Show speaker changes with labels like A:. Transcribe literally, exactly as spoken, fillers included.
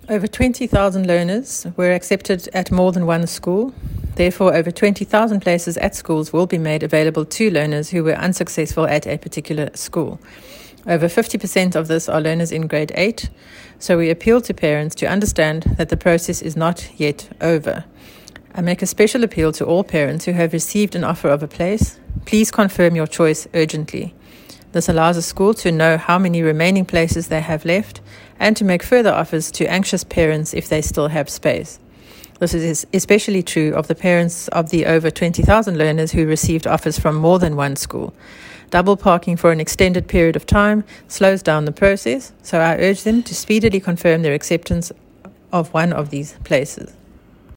A: Over twenty thousand learners were accepted at more than one school. Therefore, over twenty thousand places at schools will be made available to learners who were unsuccessful at a particular school. Over fifty percent of this are learners in grade eight, so we appeal to parents to understand that the process is not yet over. I make a special appeal to all parents who have received an offer of a place. Please confirm your choice urgently. This allows a school to know how many remaining places they have left and to make further offers to anxious parents if they still have space. This is especially true of the parents of the over twenty thousand learners who received offers from more than one school. Double parking for an extended period of time slows down the process, so I urge them to speedily confirm their acceptance of one of these places.